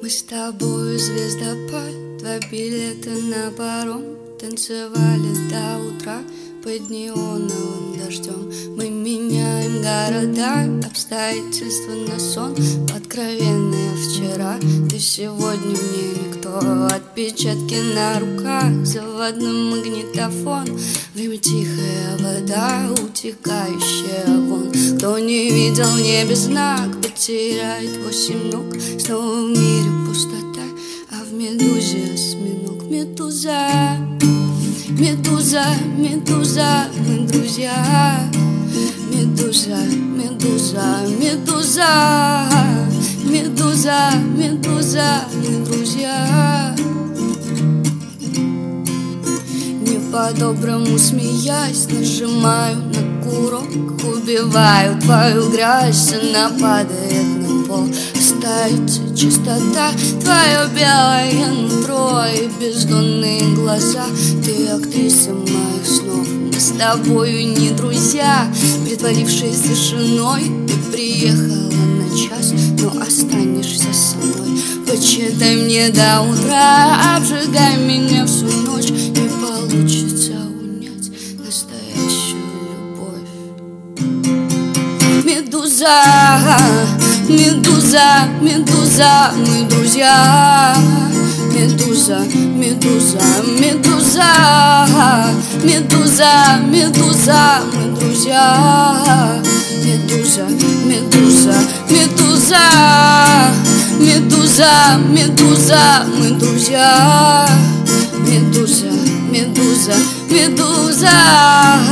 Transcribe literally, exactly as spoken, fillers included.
Мы с тобой звездопад, два билета на паром, танцевали до утра под неоновым дождем. Мы меняем города, обстоятельства на сон, откровенные вчера, ты сегодня мне никто. Отпечатки на руках, заводной магнитофон, время тихая вода, утекающая вон. Кто не видел в небе знак, потеряет восемь ног. Снова в мире пустота, а в медузе осьминог. Медуза, медуза, медуза, мы друзья. Медуза, медуза, медуза, медуза, медуза, мы друзья. Не по-доброму смеясь, нажимаю на курок, убиваю твою грязь, она падает на пол. Остается чистота, твое белое нутро и бездонные глаза. Ты актриса моих снов, мы с тобою не друзья. Притворившись тишиной, ты приехала на час, но останешься со мной. Почитай мне до утра, обжигай меня всю ночь. Не получится унять настоящую любовь. Медуза, медуза, медуза, мы друзья. Медуза, медуза, медуза, медуза, медуза, мы друзья. Медуза, медуза, медуза, медуза, медуза, мы друзья. Медуза, медуза, медуза.